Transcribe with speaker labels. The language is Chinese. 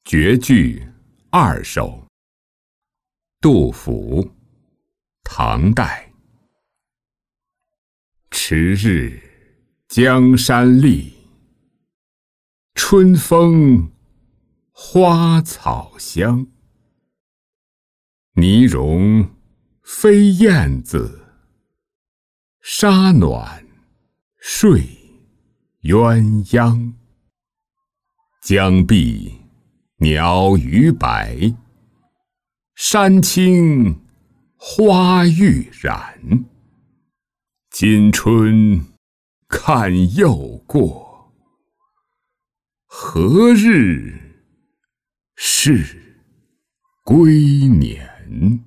Speaker 1: 绝句2首，杜甫，唐代。迟日江山丽，春风花草香。泥融飞燕子，沙暖睡鸳鸯。江碧鸟语百，山青花欲染。今春看又过，何日是归年？